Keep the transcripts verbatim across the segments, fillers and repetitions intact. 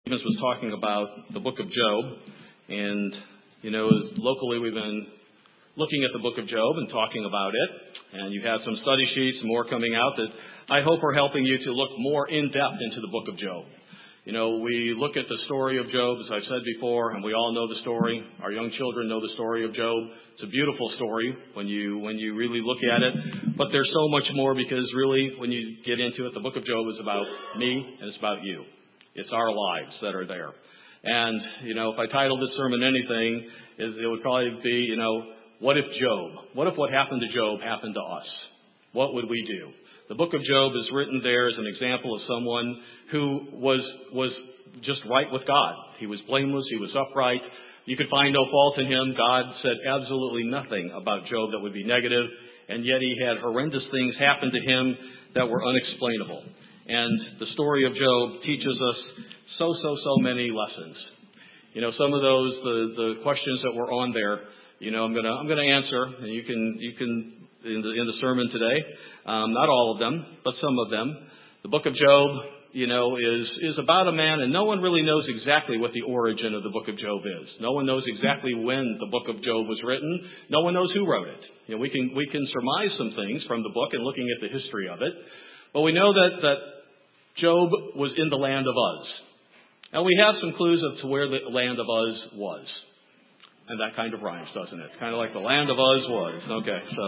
Stevens was talking about the book of Job, and, you know, locally we've been looking at the book of Job and talking about it, and you have some study sheets and more coming out that I hope are helping you to look more in-depth into the book of Job. You know, we look at the story of Job, as I've said before, and we all know the story. Our young children know the story of Job. It's a beautiful story when you when you really look at it. But there's so much more, because really, when you get into it, the book of Job is about me and it's about you. It's our lives that are there. And, you know, if I titled this sermon anything, it would probably be, you know, what if Job? What if what happened to Job happened to us? What would we do? The book of Job is written there as an example of someone who was was just right with God. He was blameless. He was upright. You could find no fault in him. God said absolutely nothing about Job that would be negative, and yet he had horrendous things happen to him that were unexplainable. And the story of Job teaches us so, so, so many lessons. You know, some of those, the, the questions that were on there, you know, I'm gonna I'm gonna answer, and you can you can in the in the sermon today. Um, not all of them, but some of them. The book of Job, you know, is is about a man, and no one really knows exactly what the origin of the book of Job is. No one knows exactly when the book of Job was written. No one knows who wrote it. You know, we can we can surmise some things from the book and looking at the history of it, but we know that that Job was in the land of Uz. And we have some clues as to where the land of Uz was. And that kind of rhymes, doesn't it? Kind of like the land of Uz was. Okay, so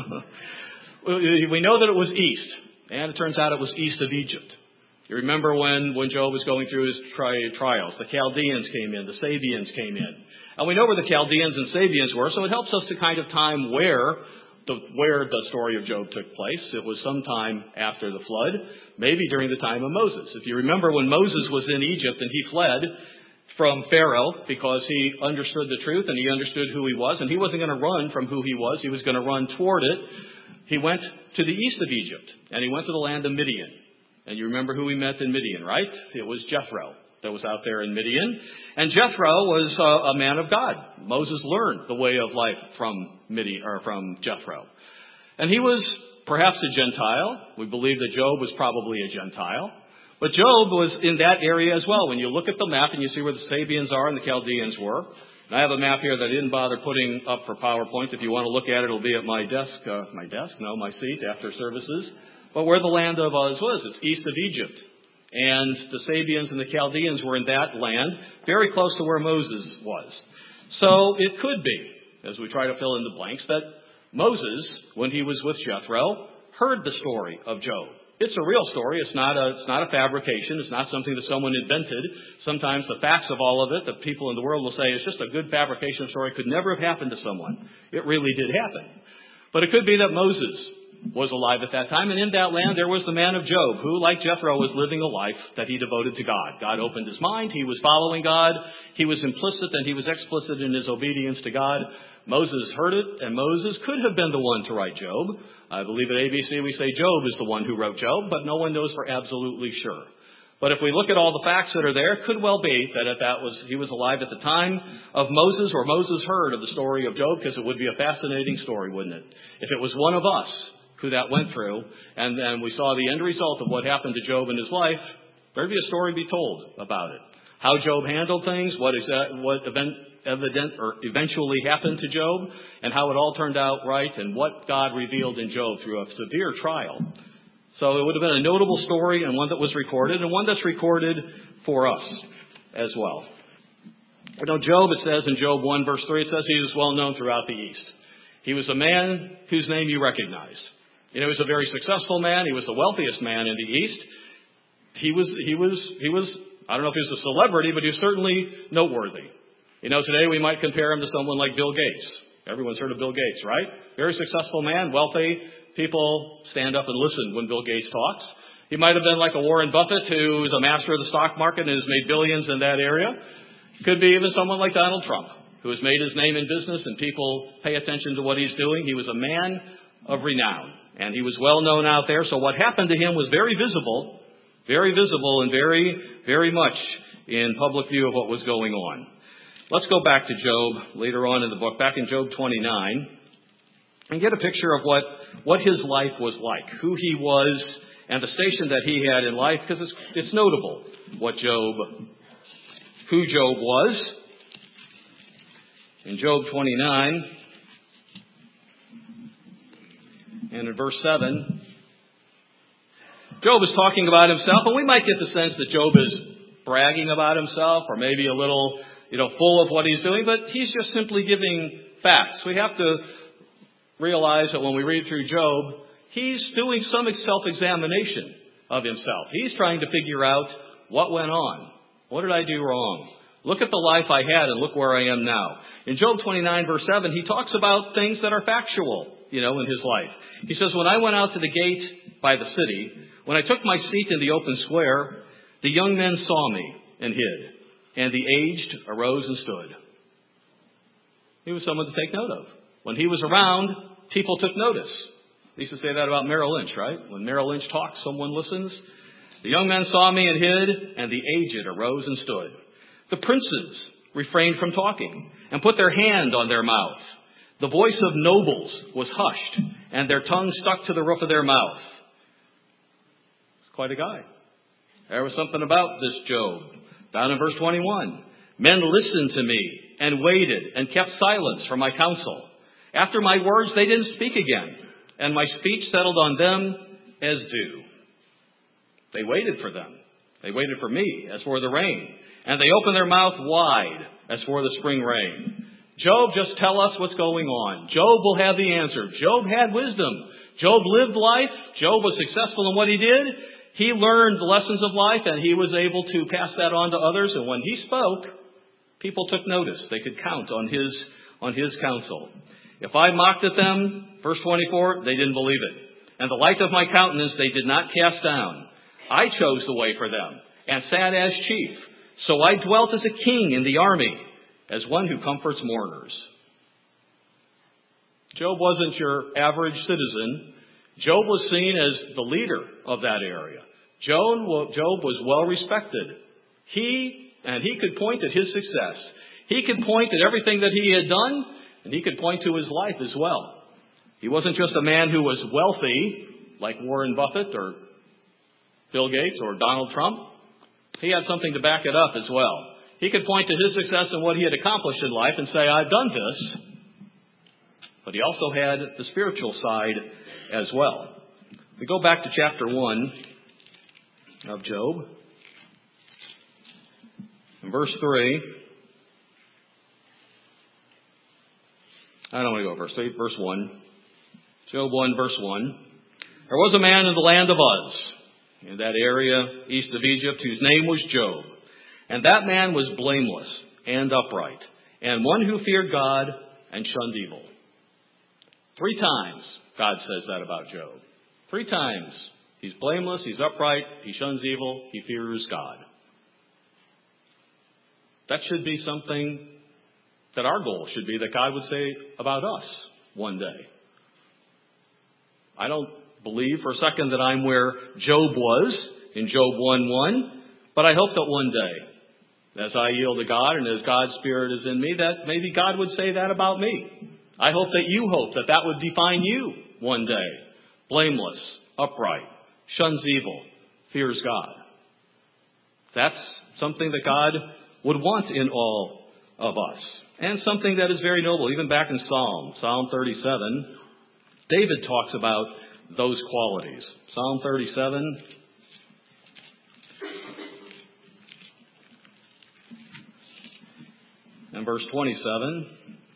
we know that it was east. And it turns out it was east of Egypt. You remember when, when Job was going through his tri- trials, the Chaldeans came in, the Sabians came in. And we know where the Chaldeans and Sabians were, so it helps us to kind of time where the, where the story of Job took place. It was sometime after the flood, maybe during the time of Moses. If you remember when Moses was in Egypt and he fled from Pharaoh because he understood the truth and he understood who he was, and he wasn't going to run from who he was, he was going to run toward it. He went to the east of Egypt, and he went to the land of Midian. And you remember who he met in Midian, right? It was Jethro that was out there in Midian. And Jethro was uh, a man of God. Moses learned the way of life from Midian, or from Jethro. And he was perhaps a Gentile. We believe that Job was probably a Gentile. But Job was in that area as well. When you look at the map and you see where the Sabians are and the Chaldeans were. And I have a map here that I didn't bother putting up for PowerPoint. If you want to look at it, it'll be at my desk. Uh, my desk? No, my seat after services. But where the land of Uz was, it's east of Egypt. And the Sabians and the Chaldeans were in that land, very close to where Moses was. So it could be, as we try to fill in the blanks, that Moses, when he was with Jethro, heard the story of Job. It's a real story. It's not a, it's not a fabrication. It's not something that someone invented. Sometimes the facts of all of it, that people in the world will say, it's just a good fabrication story. It could never have happened to someone. It really did happen. But it could be that Moses was alive at that time, and in that land there was the man of Job, who, like Jethro, was living a life that he devoted to God. God opened his mind. He was following God. He was implicit and he was explicit in his obedience to God. Moses heard it, and Moses could have been the one to write Job. I believe at A B C we say Job is the one who wrote Job, but no one knows for absolutely sure. But if we look at all the facts that are there, it could well be that if that was he was alive at the time of Moses, or Moses heard of the story of Job, because it would be a fascinating story, wouldn't it? If it was one of us who that went through, and then we saw the end result of what happened to Job in his life, there'd be a story to be told about it. How Job handled things, what is that, what event, evident or eventually happened to Job, and how it all turned out right, and what God revealed in Job through a severe trial. So it would have been a notable story, and one that was recorded, and one that's recorded for us as well. You know, Job, it says in Job one verse three, it says he was well known throughout the East. He was a man whose name you recognize. You know, he was a very successful man. He was the wealthiest man in the East. He was, he was, he was, I don't know if he was a celebrity, but he was certainly noteworthy. You know, today we might compare him to someone like Bill Gates. Everyone's heard of Bill Gates, right? Very successful man, wealthy. People stand up and listen when Bill Gates talks. He might have been like a Warren Buffett, who is a master of the stock market and has made billions in that area. Could be even someone like Donald Trump, who has made his name in business and people pay attention to what he's doing. He was a man of renown, and he was well known out there. So what happened to him was very visible, very visible, and very, very much in public view of what was going on. Let's go back to Job later on in the book, back in Job twenty-nine, and get a picture of what, what his life was like, who he was, and the station that he had in life, because it's, it's notable what Job who Job was. In Job twenty-nine, and in verse seven, Job is talking about himself, and we might get the sense that Job is bragging about himself, or maybe a little, you know, full of what he's doing, but he's just simply giving facts. We have to realize that when we read through Job, he's doing some self-examination of himself. He's trying to figure out what went on. What did I do wrong? Look at the life I had and look where I am now. In Job twenty-nine, verse seven, he talks about things that are factual, you know, in his life. He says, when I went out to the gate by the city, when I took my seat in the open square, the young men saw me and hid, and the aged arose and stood. He was someone to take note of. When he was around, people took notice. They used to say that about Merrill Lynch, right? When Merrill Lynch talks, someone listens. The young men saw me and hid, and the aged arose and stood. The princes refrained from talking and put their hand on their mouth. The voice of nobles was hushed, and their tongue stuck to the roof of their mouth. It's quite a guy. There was something about this Job. Down in verse twenty-one, men listened to me and waited and kept silence for my counsel. After my words, they didn't speak again, and my speech settled on them as dew. They waited for them. They waited for me as for the rain, and they opened their mouth wide as for the spring rain. Job, just tell us what's going on. Job will have the answer. Job had wisdom. Job lived life. Job was successful in what he did. He learned the lessons of life, and he was able to pass that on to others. And when he spoke, people took notice. They could count on his, on his counsel. If I mocked at them, verse twenty-four, they didn't believe it. And the light of my countenance they did not cast down. I chose the way for them, and sat as chief. So I dwelt as a king in the army, as one who comforts mourners. Job wasn't your average citizen. Job was seen as the leader of that area. Job was well respected. He, and he could point at his success. He could point at everything that he had done, and he could point to his life as well. He wasn't just a man who was wealthy, like Warren Buffett or Bill Gates or Donald Trump. He had something to back it up as well. He could point to his success and what he had accomplished in life and say, I've done this. But he also had the spiritual side as well. We go back to chapter one of Job. In verse three. I don't want to go verse three, verse one. Job one, verse one. There was a man in the land of Uz, in that area east of Egypt, whose name was Job. And that man was blameless and upright, and one who feared God and shunned evil. Three times God says that about Job. Three times. He's blameless, he's upright, he shuns evil, he fears God. That should be something that our goal should be that God would say about us one day. I don't believe for a second that I'm where Job was in Job one one, but I hope that one day, as I yield to God and as God's Spirit is in me, that maybe God would say that about me. I hope that you hope that that would define you one day. Blameless, upright, shuns evil, fears God. That's something that God would want in all of us. And something that is very noble. Even back in Psalm, Psalm thirty-seven, David talks about those qualities. Psalm thirty-seven. And verse twenty-seven.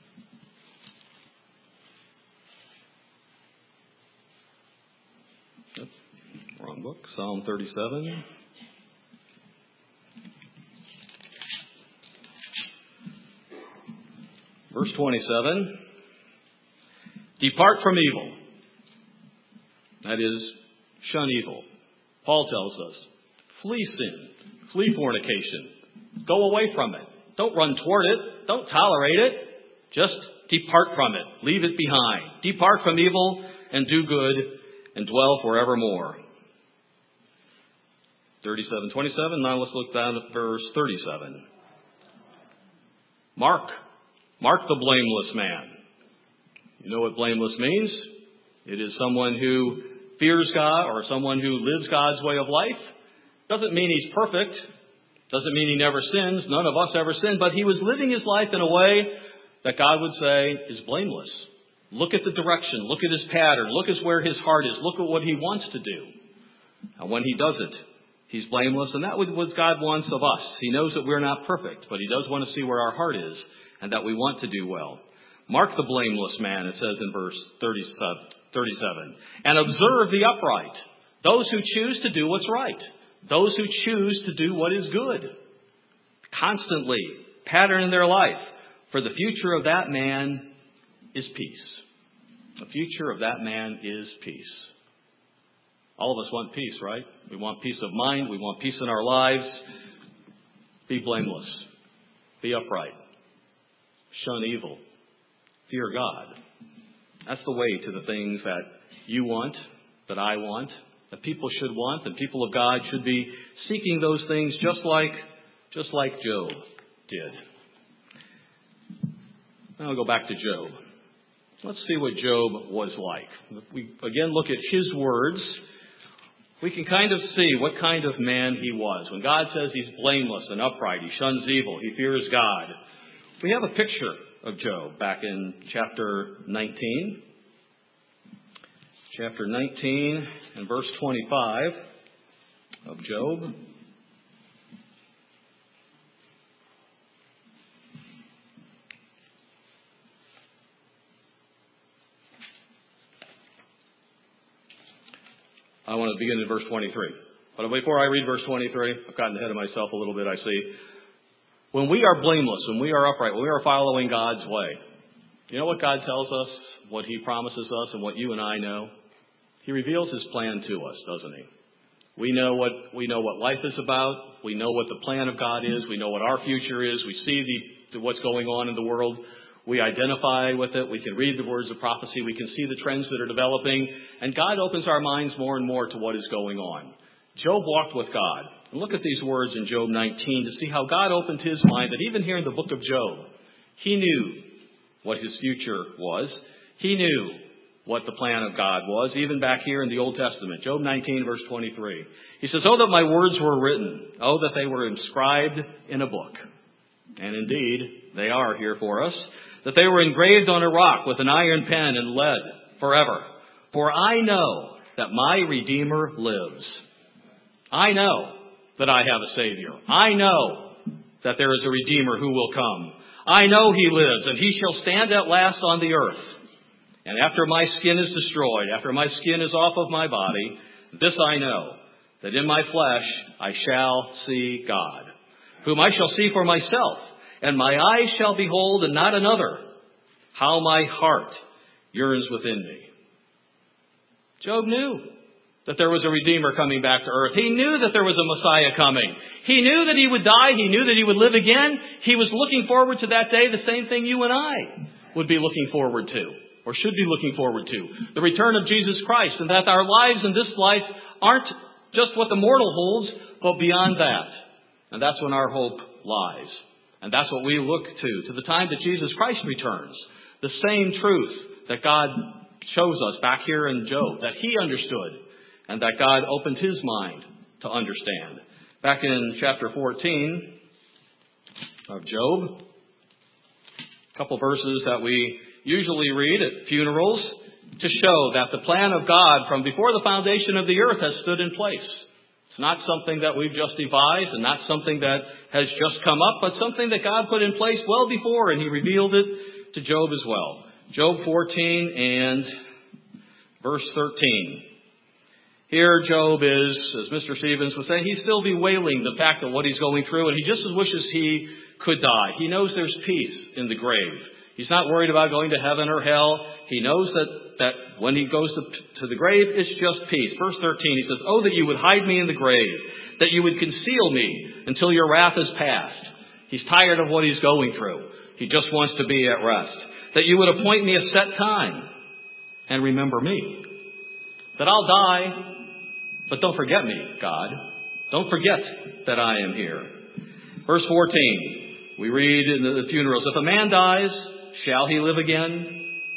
Oops, wrong book. Psalm thirty-seven. Verse twenty-seven. Depart from evil. That is, shun evil. Paul tells us, flee sin, flee fornication, go away from it. Don't run toward it. Don't tolerate it. Just depart from it. Leave it behind. Depart from evil and do good and dwell forevermore. thirty-seven twenty-seven. Now let's look down at verse thirty-seven. Mark. Mark the blameless man. You know what blameless means? It is someone who fears God or someone who lives God's way of life. Doesn't mean he's perfect. Doesn't mean he never sins. None of us ever sin. But he was living his life in a way that God would say is blameless. Look at the direction. Look at his pattern. Look at where his heart is. Look at what he wants to do. And when he does it, he's blameless. And that is what God wants of us. He knows that we're not perfect, but he does want to see where our heart is and that we want to do well. Mark the blameless man, it says in verse thirty-seven. And observe the upright. Those who choose to do what's right. Those who choose to do what is good. Constantly pattern in their life. For the future of that man is peace. The future of that man is peace. All of us want peace, right? We want peace of mind. We want peace in our lives. Be blameless. Be upright. Shun evil. Fear God. That's the way to the things that you want, that I want, that people should want, and people of God should be seeking those things just like, just like Job did. Now I'll go back to Job. Let's see what Job was like. If we again look at his words, we can kind of see what kind of man he was. When God says he's blameless and upright, he shuns evil, he fears God. We have a picture of Job back in chapter nineteen. Chapter nineteen and verse twenty-five of Job. I want to begin in verse twenty-three. But before I read verse twenty-three, I've gotten ahead of myself a little bit, I see. When we are blameless, when we are upright, when we are following God's way, you know what God tells us, what he promises us, and what you and I know? He reveals his plan to us, doesn't he? We know what we know what life is about. We know what the plan of God is. We know what our future is. We see the, what's going on in the world. We identify with it. We can read the words of prophecy. We can see the trends that are developing. And God opens our minds more and more to what is going on. Job walked with God. And look at these words in Job nineteen to see how God opened his mind, that even here in the book of Job, he knew what his future was. He knew what the plan of God was, even back here in the Old Testament. Job nineteen, verse twenty-three. He says, "Oh, that my words were written. Oh, that they were inscribed in a book." And indeed, they are here for us. That they were engraved on a rock with an iron pen and lead forever. For I know that my Redeemer lives. I know that I have a Savior. I know that there is a Redeemer who will come. I know he lives, and he shall stand at last on the earth. And after my skin is destroyed, after my skin is off of my body, this I know, that in my flesh I shall see God, whom I shall see for myself, and my eyes shall behold and not another. How my heart yearns within me. Job knew that there was a Redeemer coming back to earth. He knew that there was a Messiah coming. He knew that he would die. He knew that he would live again. He was looking forward to that day, the same thing you and I would be looking forward to, or should be looking forward to. The return of Jesus Christ, and that our lives in this life aren't just what the mortal holds, but beyond that. And that's when our hope lies. And that's what we look to, to the time that Jesus Christ returns. The same truth that God shows us back here in Job, that he understood, and that God opened his mind to understand. Back in chapter fourteen of Job, a couple verses that we usually read at funerals to show that the plan of God from before the foundation of the earth has stood in place. It's not something that we've just devised and not something that has just come up, but something that God put in place well before, and he revealed it to Job as well. Job fourteen and verse thirteen. Here Job is, as Mister Stevens was saying, he's still bewailing the fact of what he's going through, and he just wishes he could die. He knows there's peace in the grave. He's not worried about going to heaven or hell. He knows that, that when he goes to, to the grave, it's just peace. Verse thirteen, he says, "Oh, that you would hide me in the grave, that you would conceal me until your wrath is past." He's tired of what he's going through. He just wants to be at rest. "That you would appoint me a set time and remember me." That I'll die, but don't forget me, God. Don't forget that I am here. Verse fourteen, we read in the funerals, "If a man dies, shall he live again?"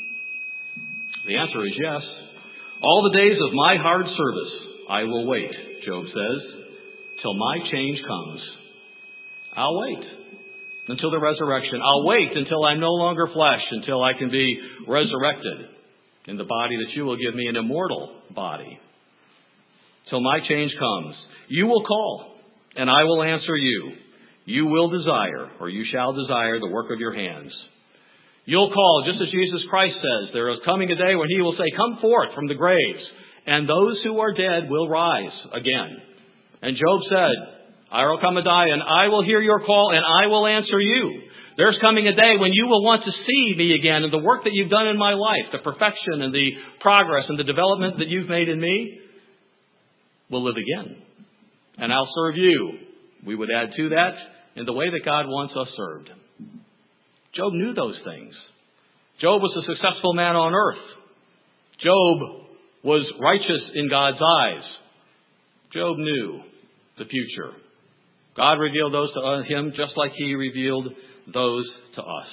The answer is yes. "All the days of my hard service I will wait," Job says, "till my change comes." I'll wait until the resurrection. I'll wait until I'm no longer flesh, until I can be resurrected in the body that you will give me, an immortal body. Till my change comes. You will call, and I will answer you. You will desire, or you shall desire, the work of your hands. You'll call, just as Jesus Christ says, there is coming a day when he will say, come forth from the graves, and those who are dead will rise again. And Job said, I will come a day, and I will hear your call, and I will answer you. There's coming a day when you will want to see me again, and the work that you've done in my life, the perfection and the progress and the development that you've made in me, will live again. And I'll serve you. We would add to that in the way that God wants us served. Job knew those things. Job was a successful man on earth. Job was righteous in God's eyes. Job knew the future. God revealed those to him just like he revealed those to us.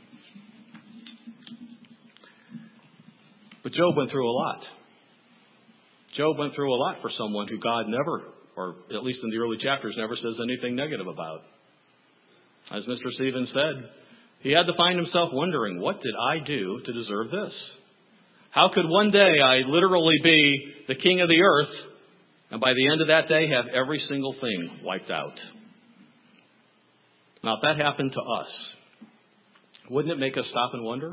But Job went through a lot. Job went through a lot for someone who God never, or at least in the early chapters, never says anything negative about. As Mister Stevens said, he had to find himself wondering, what did I do to deserve this? How could one day I literally be the king of the earth, and by the end of that day have every single thing wiped out? Now, if that happened to us, wouldn't it make us stop and wonder?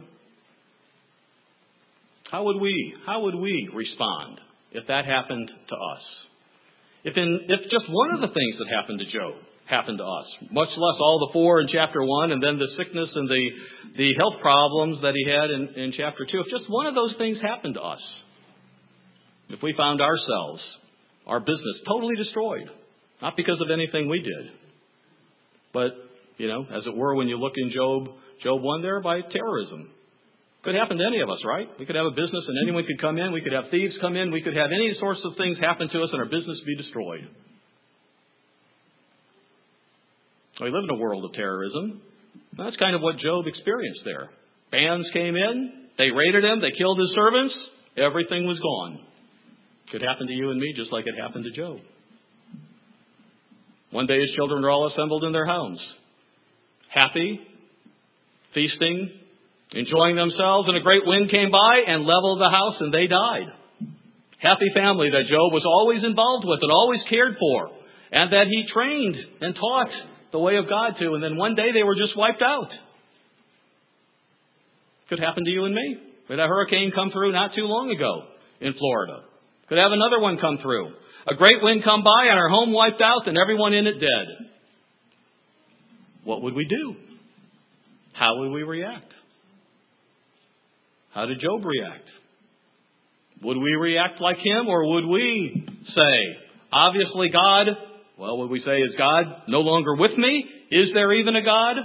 How would we, how would we respond if that happened to us? If in, if just one of the things that happened to Job happened to us, much less all the four in chapter one, and then the sickness and the, the health problems that he had in, in chapter two, if just one of those things happened to us, if we found ourselves, our business totally destroyed, not because of anything we did, but, you know, as it were, when you look in Job, Job one there, by terrorism. Could happen to any of us, right? We could have a business and anyone could come in. We could have thieves come in. We could have any sorts of things happen to us and our business be destroyed. We live in a world of terrorism. That's kind of what Job experienced there. Bands came in. They raided him. They killed his servants. Everything was gone. Could happen to you and me just like it happened to Job. One day his children were all assembled in their homes, happy, feasting, enjoying themselves, and a great wind came by and leveled the house, and they died. Happy family that Job was always involved with and always cared for, and that he trained and taught the way of God to, and then one day they were just wiped out. Could happen to you and me. We had a hurricane come through not too long ago in Florida. Could have another one come through. A great wind come by and our home wiped out and everyone in it dead. What would we do? How would we react? How did Job react? Would we react like him, or would we say, obviously God, well, would we say, is God no longer with me? Is there even a God?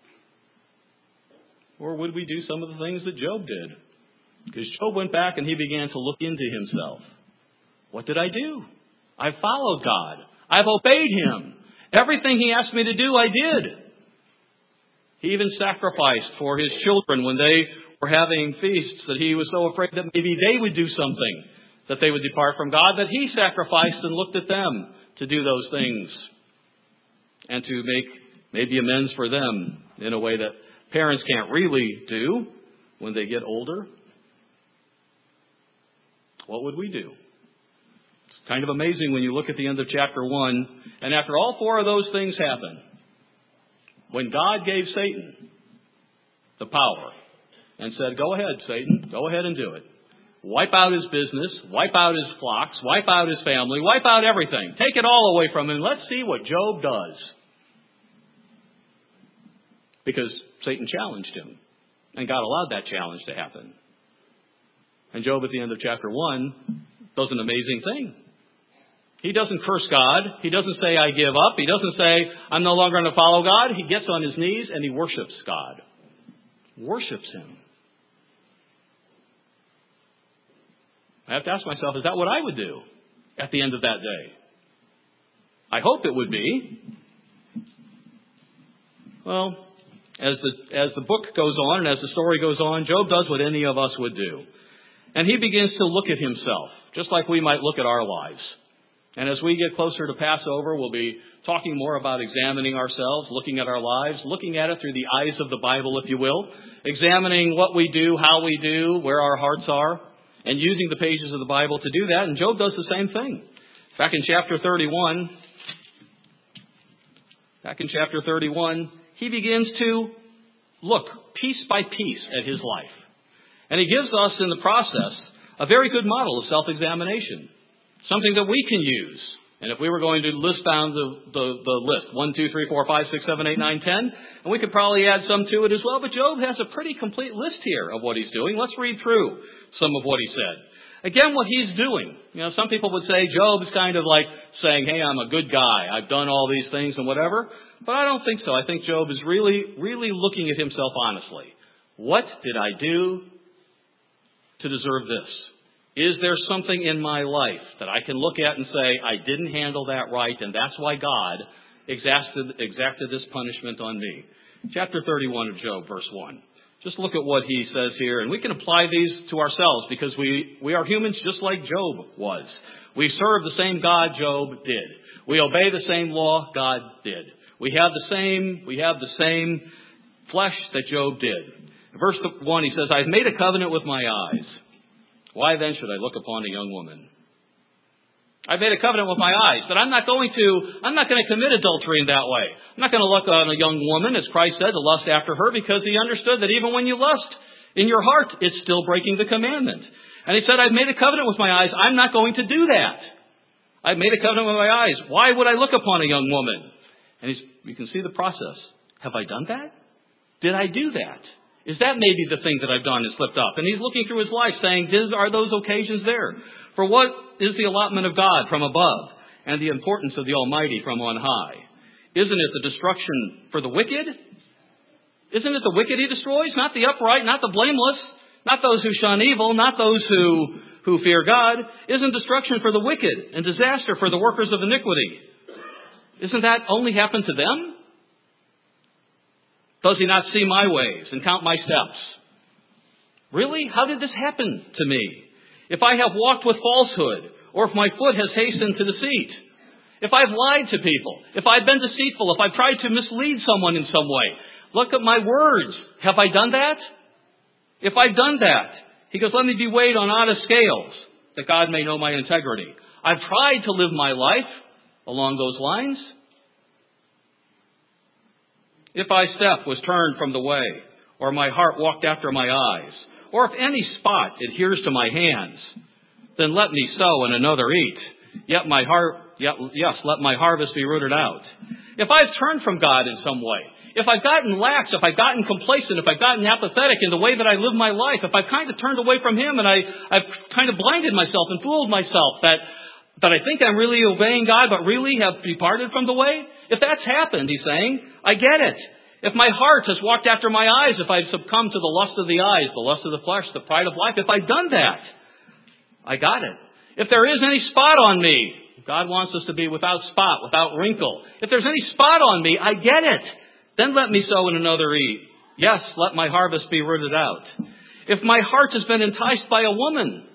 Or would we do some of the things that Job did? Because Job went back and he began to look into himself. What did I do? I followed God. I've obeyed him. Everything he asked me to do, I did. He even sacrificed for his children when they were having feasts, that he was so afraid that maybe they would do something, that they would depart from God, that he sacrificed and looked at them to do those things and to make maybe amends for them in a way that parents can't really do when they get older. What would we do? It's kind of amazing when you look at the end of chapter one, and after all four of those things happen, when God gave Satan the power and said, go ahead, Satan, go ahead and do it. Wipe out his business, wipe out his flocks, wipe out his family, wipe out everything. Take it all away from him. Let's see what Job does. Because Satan challenged him, and God allowed that challenge to happen. And Job at the end of chapter one does an amazing thing. He doesn't curse God. He doesn't say, I give up. He doesn't say, I'm no longer going to follow God. He gets on his knees and he worships God. Worships him. I have to ask myself, is that what I would do at the end of that day? I hope it would be. Well, as the, as the book goes on and as the story goes on, Job does what any of us would do. And he begins to look at himself, just like we might look at our lives. And as we get closer to Passover, we'll be talking more about examining ourselves, looking at our lives, looking at it through the eyes of the Bible, if you will, examining what we do, how we do, where our hearts are, and using the pages of the Bible to do that. And Job does the same thing. Back in chapter thirty-one, back in chapter thirty-one, he begins to look piece by piece at his life. And he gives us in the process a very good model of self-examination, something that we can use. And if we were going to list down the, the, the list, one, two, three, four, five, six, seven, eight, nine, ten, and we could probably add some to it as well, but Job has a pretty complete list here of what he's doing. Let's read through some of what he said. Again, what he's doing. You know, some people would say Job is kind of like saying, hey, I'm a good guy. I've done all these things and whatever. But I don't think so. I think Job is really, really looking at himself honestly. What did I do to deserve this? Is there something in my life that I can look at and say, I didn't handle that right, and that's why God exacted, exacted this punishment on me? Chapter thirty-one of Job, verse one. Just look at what he says here, and we can apply these to ourselves because we, we are humans just like Job was. We serve the same God Job did. We obey the same law God did. We have the same, we have the same flesh that Job did. In verse one, he says, I've made a covenant with my eyes. Why then should I look upon a young woman? I've made a covenant with my eyes that I'm not going to, I'm not going to commit adultery in that way. I'm not going to look on a young woman, as Christ said, to lust after her, because he understood that even when you lust in your heart, it's still breaking the commandment. And he said, I've made a covenant with my eyes. I'm not going to do that. I've made a covenant with my eyes. Why would I look upon a young woman? And he's, you can see the process. Have I done that? Did I do that? Is that maybe the thing that I've done and slipped up? And he's looking through his life saying, are those occasions there? For what is the allotment of God from above and the importance of the Almighty from on high? Isn't it the destruction for the wicked? Isn't it the wicked he destroys? Not the upright, not the blameless, not those who shun evil, not those who, who fear God. Isn't destruction for the wicked and disaster for the workers of iniquity? Isn't that only happen to them? Does he not see my ways and count my steps? Really? How did this happen to me? If I have walked with falsehood, or if my foot has hastened to deceit, if I've lied to people, if I've been deceitful, if I've tried to mislead someone in some way, look at my words. Have I done that? If I've done that, he goes, let me be weighed on honest scales, that God may know my integrity. I've tried to live my life along those lines. If my step was turned from the way, or my heart walked after my eyes, or if any spot adheres to my hands, then let me sow and another eat. Yet my heart, yet, yes, let my harvest be rooted out. If I've turned from God in some way, if I've gotten lax, if I've gotten complacent, if I've gotten apathetic in the way that I live my life, if I've kind of turned away from Him and I, I've kind of blinded myself and fooled myself that, that I think I'm really obeying God, but really have departed from the way, if that's happened, he's saying, I get it. If my heart has walked after my eyes, if I've succumbed to the lust of the eyes, the lust of the flesh, the pride of life, if I've done that, I got it. If there is any spot on me, God wants us to be without spot, without wrinkle. If there's any spot on me, I get it. Then let me sow and another eat. Yes, let my harvest be rooted out. If my heart has been enticed by a woman,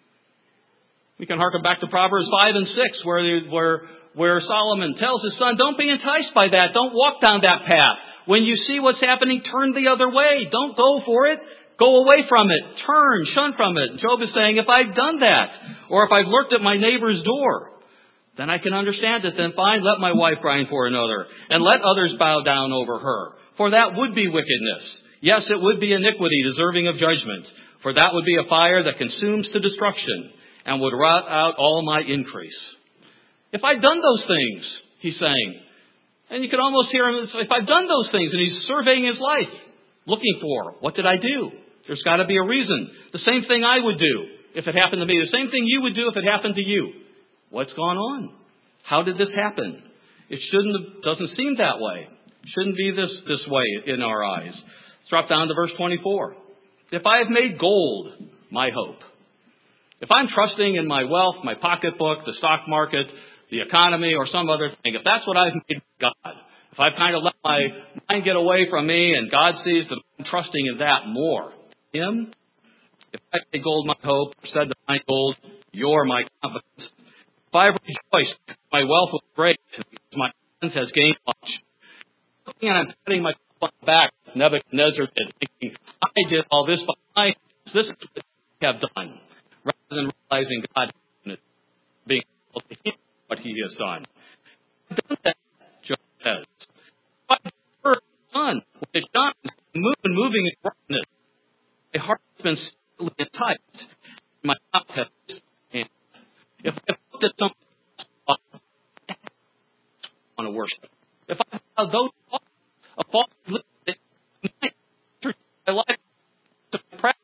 we can harken back to Proverbs five and six, where, where, where Solomon tells his son, don't be enticed by that. Don't walk down that path. When you see what's happening, turn the other way. Don't go for it. Go away from it. Turn, shun from it. Job is saying, if I've done that, or if I've lurked at my neighbor's door, then I can understand it. Then fine, let my wife grind for another, and let others bow down over her. For that would be wickedness. Yes, it would be iniquity deserving of judgment. For that would be a fire that consumes to destruction, and would rot out all my increase. If I've done those things, he's saying, and you can almost hear him, if I've done those things, and he's surveying his life, looking for, what did I do? There's got to be a reason. The same thing I would do if it happened to me. The same thing you would do if it happened to you. What's gone on? How did this happen? It shouldn't have, doesn't seem that way. It shouldn't be this, this way in our eyes. Let's drop down to verse twenty-four. If I have made gold my hope, if I'm trusting in my wealth, my pocketbook, the stock market, the economy, or some other thing, if that's what I've made God, if I've kind of let my mind get away from me and God sees that I'm trusting in that more, Him, if I made gold my hope, or said to my gold, you're my confidence, If I have rejoiced, my wealth was great, because my hands has gained much. Looking and I'm patting myself on the back, Nebuchadnezzar did, thinking, I did all this by my hands. This is what I have done. Rather than realizing God being able to hear what he has done. I've done that, Job says. I've heard the sun, when it shines, the moon moving in brightness. My heart has been secretly enticed. My mouth has kissed my hand. If I have looked at something else, I want to worship. If I have those thoughts, a false religion, my life to practice.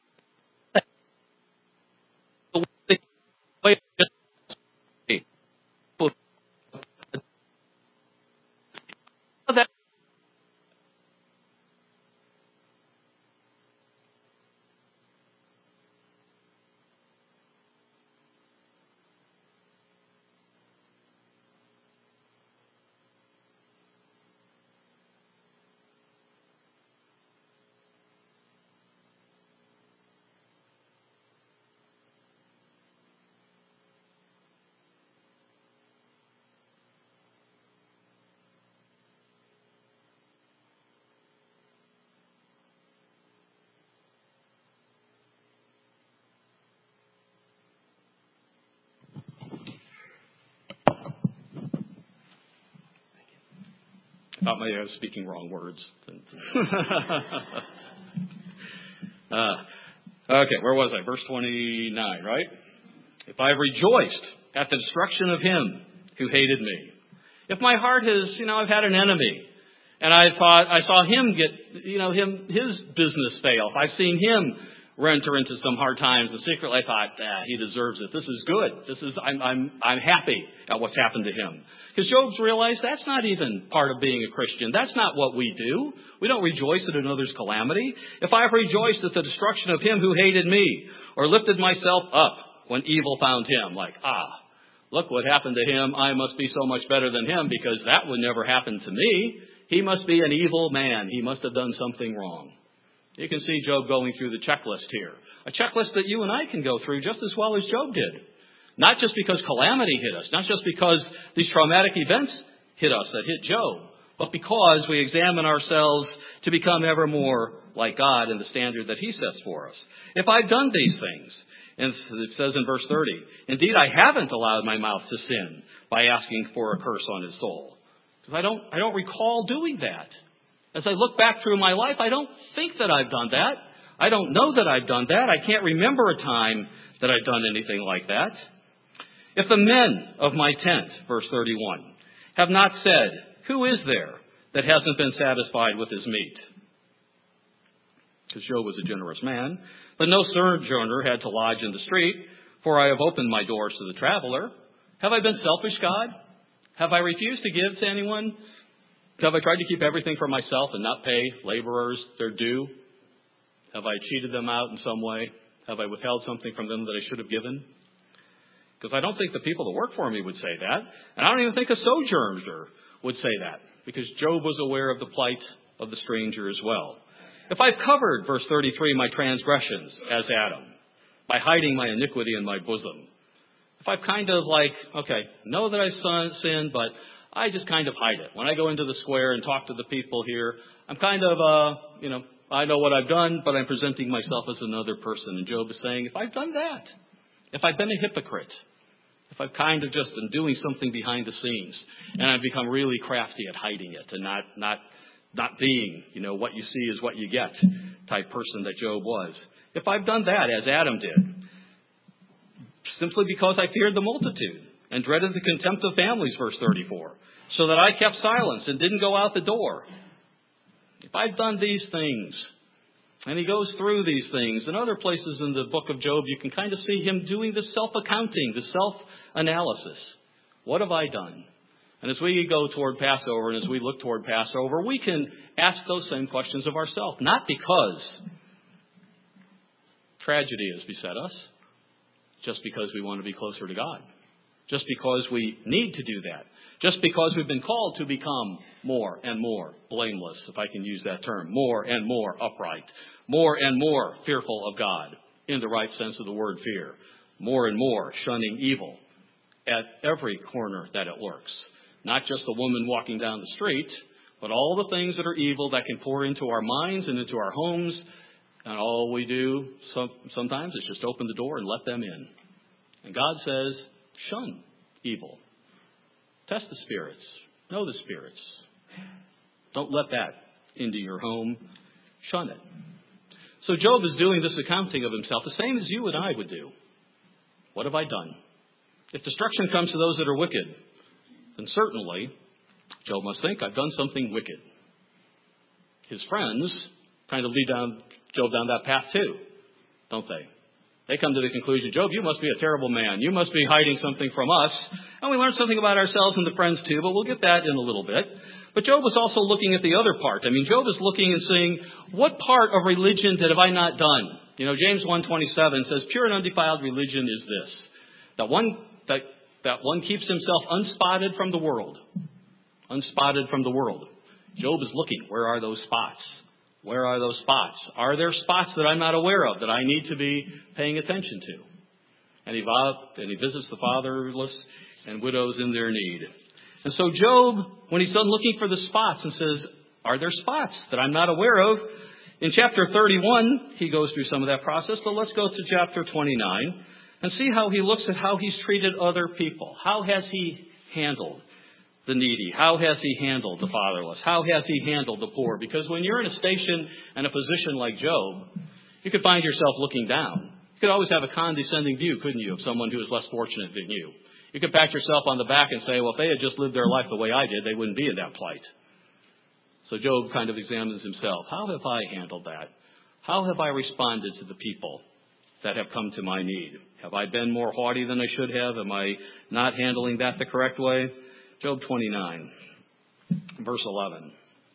The way of just that I thought maybe I was speaking wrong words. uh, okay, where was I? Verse twenty-nine, right? If I have rejoiced at the destruction of him who hated me. If my heart has, you know, I've had an enemy, and I thought, I saw him get, you know, him, his business fail. I've seen him enter into some hard times, and secretly I thought, ah, he deserves it. This is good. This is, I'm, I'm, I'm happy at what's happened to him. Because Job's realized that's not even part of being a Christian. That's not what we do. We don't rejoice at another's calamity. If I have rejoiced at the destruction of him who hated me, or lifted myself up when evil found him, like, ah, look what happened to him. I must be so much better than him because that would never happen to me. He must be an evil man. He must have done something wrong. You can see Job going through the checklist here. A checklist that you and I can go through just as well as Job did. Not just because calamity hit us, not just because these traumatic events hit us that hit Job, but because we examine ourselves to become ever more like God in the standard that he sets for us. If I've done these things, and it says in verse thirty, indeed I haven't allowed my mouth to sin by asking for a curse on his soul. Because I don't, I don't recall doing that. As I look back through my life, I don't think that I've done that. I don't know that I've done that. I can't remember a time that I've done anything like that. If the men of my tent, verse thirty-one, have not said, who is there that hasn't been satisfied with his meat? Because Job was a generous man. But no sojourner had to lodge in the street, for I have opened my doors to the traveler. Have I been selfish, God? Have I refused to give to anyone? Have I tried to keep everything for myself and not pay laborers their due? Have I cheated them out in some way? Have I withheld something from them that I should have given? Because I don't think the people that work for me would say that. And I don't even think a sojourner would say that. Because Job was aware of the plight of the stranger as well. If I've covered, verse thirty-three, my transgressions as Adam, by hiding my iniquity in my bosom. If I've kind of like, okay, know that I've sinned, but I just kind of hide it. When I go into the square and talk to the people here, I'm kind of, uh, you know, I know what I've done, but I'm presenting myself as another person. And Job is saying, if I've done that, if I've been a hypocrite, if I've kind of just been doing something behind the scenes, and I've become really crafty at hiding it and not, not, not being, you know, what you see is what you get type person that Job was. If I've done that, as Adam did, simply because I feared the multitude and dreaded the contempt of families, verse thirty-four, so that I kept silence and didn't go out the door. If I've done these things, and he goes through these things, in other places in the book of Job, you can kind of see him doing the self-accounting, the self-analysis. What have I done? And as we go toward Passover and as we look toward Passover, we can ask those same questions of ourselves. Not because tragedy has beset us, just because we want to be closer to God. Just because we need to do that. Just because we've been called to become more and more blameless, if I can use that term. More and more upright. More and more fearful of God, in the right sense of the word fear. More and more shunning evil. at every corner that it lurks. Not just the woman walking down the street, but all the things that are evil that can pour into our minds and into our homes. And all we do some, sometimes is just open the door and let them in. And God says, shun evil. Test the spirits. Know the spirits. Don't let that into your home. Shun it. So Job is doing this accounting of himself, the same as you and I would do. What have I done? If destruction comes to those that are wicked, then certainly Job must think, I've done something wicked. His friends kind of lead down Job down that path too, don't they? They come to the conclusion, Job, you must be a terrible man. You must be hiding something from us. And we learn something about ourselves and the friends too, but we'll get that in a little bit. But Job was also looking at the other part. I mean, Job is looking and saying, what part of religion have I not done? You know, James one twenty-seven says, pure and undefiled religion is this, that one, that, that one keeps himself unspotted from the world. Unspotted from the world. Job is looking, where are those spots? Where are those spots? Are there spots that I'm not aware of that I need to be paying attention to? And he, and he visits the fatherless and widows in their need. And so Job, when he's done looking for the spots and says, are there spots that I'm not aware of? In chapter thirty-one, he goes through some of that process, but let's go to chapter twenty-nine and see how he looks at how he's treated other people. How has he handled the needy? How has he handled the fatherless? How has he handled the poor? Because when you're in a station and a position like Job, you could find yourself looking down. You could always have a condescending view, couldn't you, of someone who is less fortunate than you? You could pat yourself on the back and say, well, if they had just lived their life the way I did, they wouldn't be in that plight. So Job kind of examines himself. How have I handled that? How have I responded to the people that have come to my need? Have I been more haughty than I should have? Am I not handling that the correct way? Job twenty-nine, verse eleven.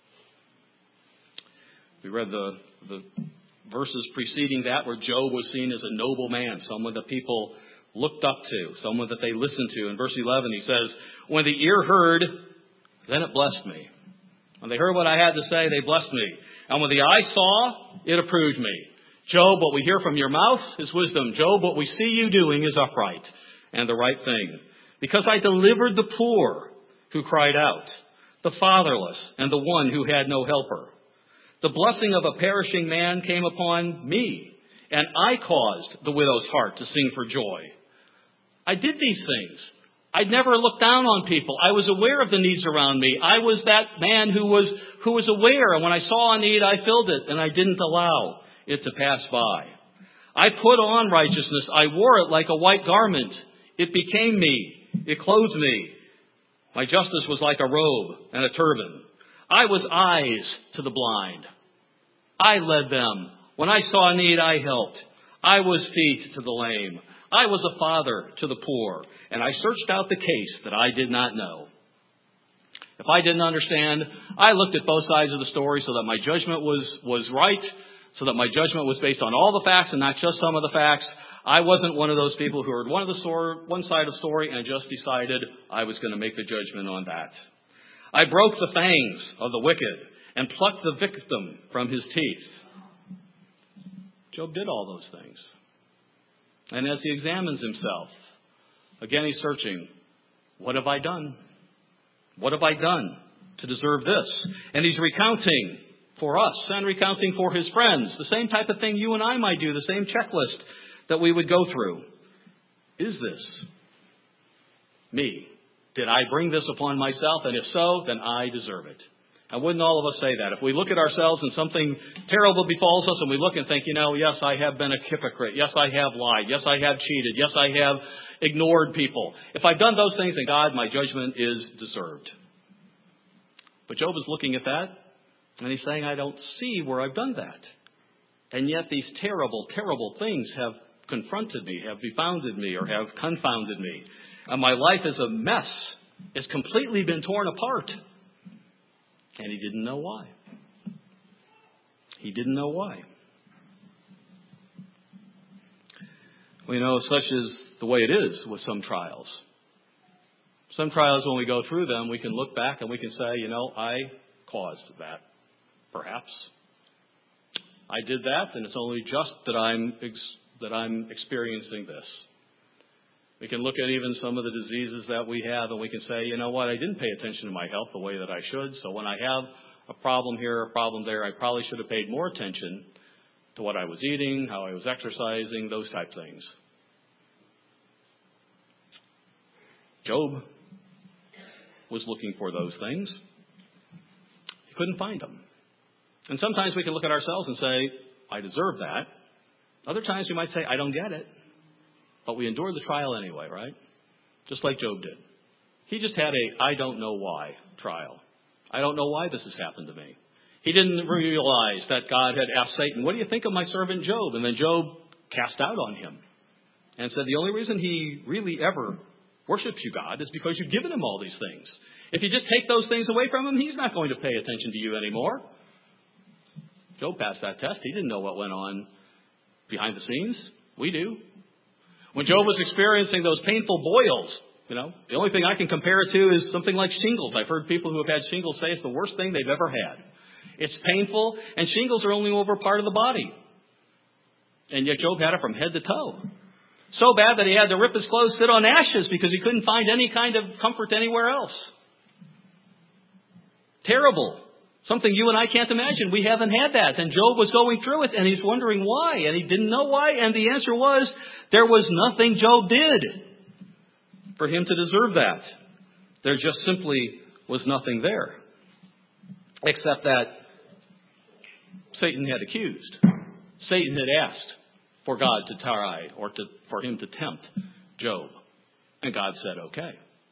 We read the, the verses preceding that where Job was seen as a noble man, someone that people looked up to, someone that they listened to. In verse eleven, he says, when the ear heard, then it blessed me. When they heard what I had to say, they blessed me. And when the eye saw, it approved me. Job, what we hear from your mouth is wisdom. Job, what we see you doing is upright and the right thing. Because I delivered the poor who cried out, the fatherless and the one who had no helper. The blessing of a perishing man came upon me, and I caused the widow's heart to sing for joy. I did these things. I'd never looked down on people. I was aware of the needs around me. I was that man who was who was aware, and when I saw a need, I filled it, and I didn't allow it to pass by. I put on righteousness. I wore it like a white garment. It became me. It clothed me. My justice was like a robe and a turban. I was eyes to the blind. I led them. When I saw a need, I helped. I was feet to the lame. I was a father to the poor. And I searched out the case that I did not know. If I didn't understand, I looked at both sides of the story so that my judgment was, was right, so that my judgment was based on all the facts and not just some of the facts. I wasn't one of those people who heard one of the story, one side of the story and just decided I was going to make the judgment on that. I broke the fangs of the wicked and plucked the victim from his teeth. Job did all those things. And as he examines himself, again he's searching, what have I done? What have I done to deserve this? And he's recounting for us and recounting for his friends, the same type of thing you and I might do, the same checklist that we would go through. Is this me? Did I bring this upon myself? And if so, then I deserve it. And wouldn't all of us say that? If we look at ourselves and something terrible befalls us and we look and think, you know, yes, I have been a hypocrite. Yes, I have lied. Yes, I have cheated. Yes, I have ignored people. If I've done those things, then God, my judgment is deserved. But Job is looking at that and he's saying, I don't see where I've done that. And yet these terrible, terrible things have confronted me, have befounded me, or have confounded me. And my life is a mess. It's completely been torn apart. And he didn't know why. He didn't know why. Well, you know, such is the way it is with some trials. Some trials, when we go through them, we can look back and we can say, you know, I caused that, perhaps. I did that, and it's only just that I'm ex- that I'm experiencing this. We can look at even some of the diseases that we have, and we can say, you know what, I didn't pay attention to my health the way that I should, so when I have a problem here, a problem there, I probably should have paid more attention to what I was eating, how I was exercising, those type things. Job was looking for those things. He couldn't find them. And sometimes we can look at ourselves and say, I deserve that. Other times we might say, I don't get it. But we endure the trial anyway, right? Just like Job did. He just had a I don't know why trial. I don't know why this has happened to me. He didn't realize that God had asked Satan, what do you think of my servant Job? And then Job cast out on him and said, the only reason he really ever worships you, God, is because you've given him all these things. If you just take those things away from him, he's not going to pay attention to you anymore. Job passed that test. He didn't know what went on behind the scenes. We do. When Job was experiencing those painful boils, you know, the only thing I can compare it to is something like shingles. I've heard people who have had shingles say it's the worst thing they've ever had. It's painful, and shingles are only over part of the body. And yet Job had it from head to toe. So bad that he had to rip his clothes, sit on ashes, because he couldn't find any kind of comfort anywhere else. Terrible. Something you and I can't imagine. We haven't had that. And Job was going through it, and he's wondering why. And he didn't know why. And the answer was, there was nothing Job did for him to deserve that. There just simply was nothing there. Except that Satan had accused. Satan had asked for God to try, or to, for him to tempt Job. And God said, okay.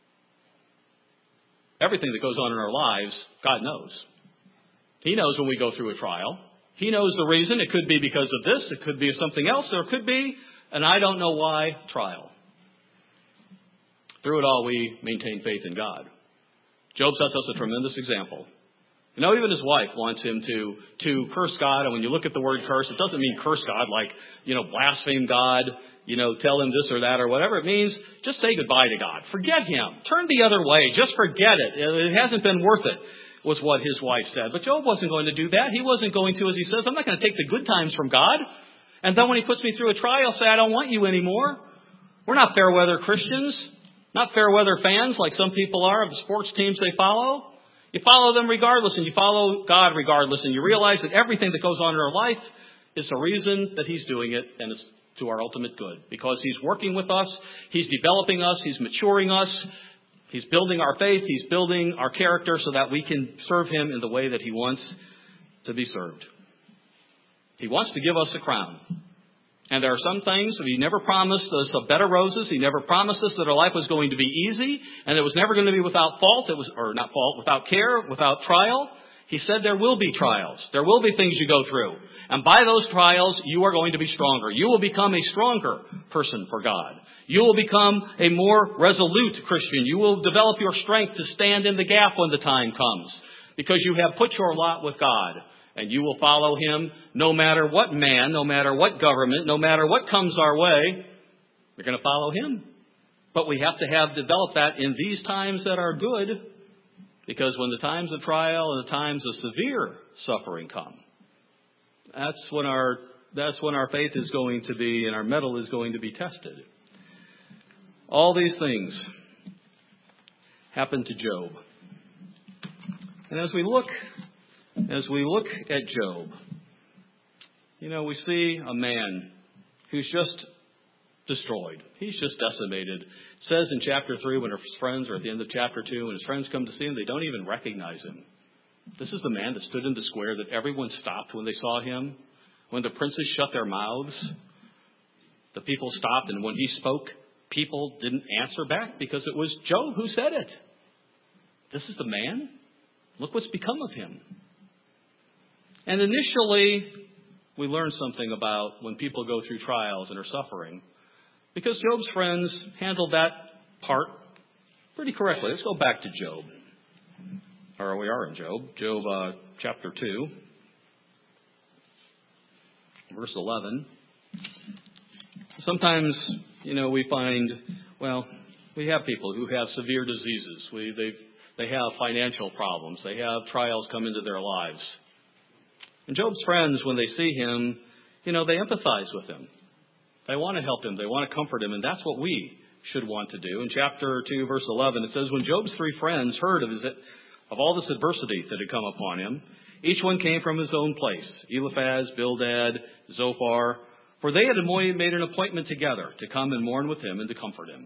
Everything that goes on in our lives, God knows. He knows when we go through a trial. He knows the reason. It could be because of this. It could be something else. Or it could be an I don't know why trial. Through it all, we maintain faith in God. Job sets us a tremendous example. You know, even his wife wants him to, to curse God. And when you look at the word curse, it doesn't mean curse God like, you know, blaspheme God, you know, tell him this or that or whatever. It means just say goodbye to God. Forget him. Turn the other way. Just forget it. It hasn't been worth it, was what his wife said. But Job wasn't going to do that. He wasn't going to, as he says, I'm not going to take the good times from God. And then when he puts me through a trial, say, I don't want you anymore. We're not fair weather Christians, not fair weather fans like some people are of the sports teams they follow. You follow them regardless, and you follow God regardless, and you realize that everything that goes on in our life is the reason that he's doing it, and it's to our ultimate good. Because he's working with us, he's developing us, he's maturing us, he's building our faith, he's building our character so that we can serve him in the way that he wants to be served. He wants to give us a crown. And there are some things that he never promised us a bed of roses. He never promised us that our life was going to be easy, and it was never going to be without fault. It was, or not fault, without care, without trial. He said there will be trials. There will be things you go through. And by those trials, you are going to be stronger. You will become a stronger person for God. You will become a more resolute Christian. You will develop your strength to stand in the gap when the time comes, because you have put your lot with God. And you will follow him no matter what man, no matter what government, no matter what comes our way. You're going to follow him. But we have to have developed that in these times that are good, because when the times of trial and the times of severe suffering come, that's when our that's when our faith is going to be, and our mettle is going to be tested. All these things happened to Job. And as we look As we look at Job, you know, we see a man who's just destroyed. He's just decimated. It says in chapter three, when his friends, or at the end of chapter two, when his friends come to see him, they don't even recognize him. This is the man that stood in the square that everyone stopped when they saw him. When the princes shut their mouths, the people stopped, and when he spoke, people didn't answer back because it was Job who said it. This is the man? Look what's become of him. And initially, we learn something about when people go through trials and are suffering, because Job's friends handled that part pretty correctly. Let's go back to Job. Or we are in Job. Job uh, chapter two, verse eleven. Sometimes, you know, we find, well, we have people who have severe diseases. We, they, they have financial problems. They have trials come into their lives. And Job's friends, when they see him, you know, they empathize with him. They want to help him. They want to comfort him. And that's what we should want to do. In chapter two, verse eleven, it says, when Job's three friends heard of, his, of all this adversity that had come upon him, each one came from his own place, Eliphaz, Bildad, Zophar, for they had made an appointment together to come and mourn with him and to comfort him.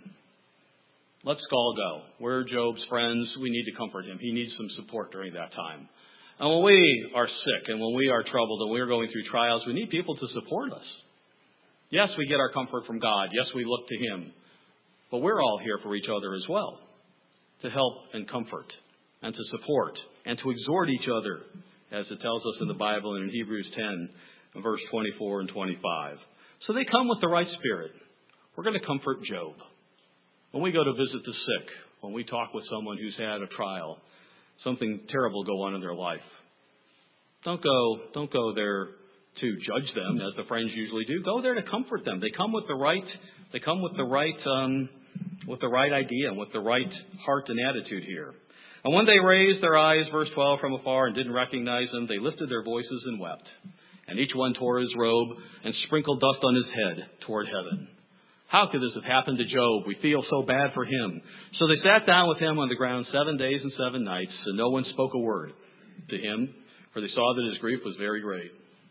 Let's all go. We're Job's friends. We need to comfort him. He needs some support during that time. And when we are sick and when we are troubled and we're going through trials, we need people to support us. Yes, we get our comfort from God. Yes, we look to him. But we're all here for each other as well, to help and comfort and to support and to exhort each other, as it tells us in the Bible and in Hebrews ten, verse twenty-four and twenty-five. So they come with the right spirit. We're going to comfort Job. When we go to visit the sick, when we talk with someone who's had a trial, something terrible go on in their life, don't go, don't go there to judge them, as the friends usually do. Go there to comfort them. They come with the right, they come with the right, um, with the right idea and with the right heart and attitude here. And when they raised their eyes, verse twelve, from afar and didn't recognize him, they lifted their voices and wept. And each one tore his robe and sprinkled dust on his head toward heaven. How could this have happened to Job? We feel so bad for him. So they sat down with him on the ground seven days and seven nights, and no one spoke a word to him, for they saw that his grief was very great.